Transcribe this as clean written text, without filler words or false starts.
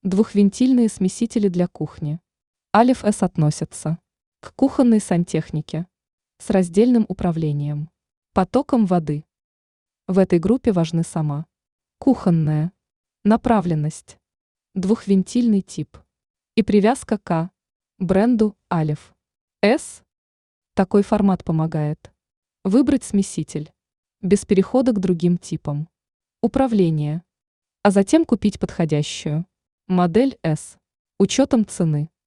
Двухвентильные смесители для кухни. Алиф С относятся к кухонной сантехнике с раздельным управлением, потоком воды. В этой группе важны сама кухонная направленность, двухвентильный тип и привязка к бренду Алиф С. Такой формат помогает выбрать смеситель без перехода к другим типам управления, а затем купить подходящую модель S учетом цены.